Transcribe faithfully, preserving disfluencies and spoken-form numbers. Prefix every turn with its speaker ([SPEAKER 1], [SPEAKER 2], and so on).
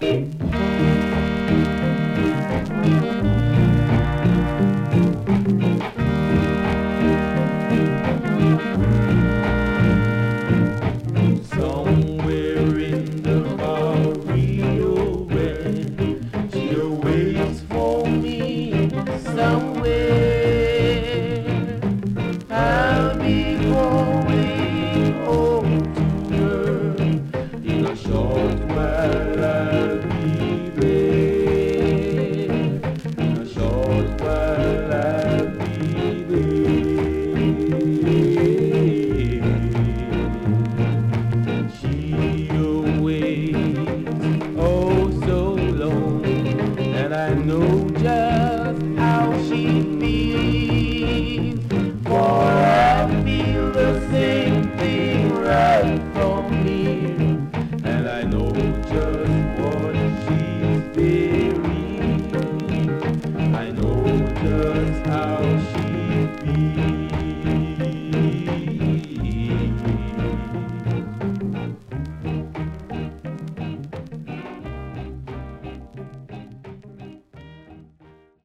[SPEAKER 1] Somewhere in the far Rio Grande, she awaits for me somewhere. I'll be going home to her in a short while. I'll be there. In a short while I'll be there. She awaits oh so long, and I know just how she feels. For I feel the same thing right from here, and I know just what she's fearing. I know just how she feels.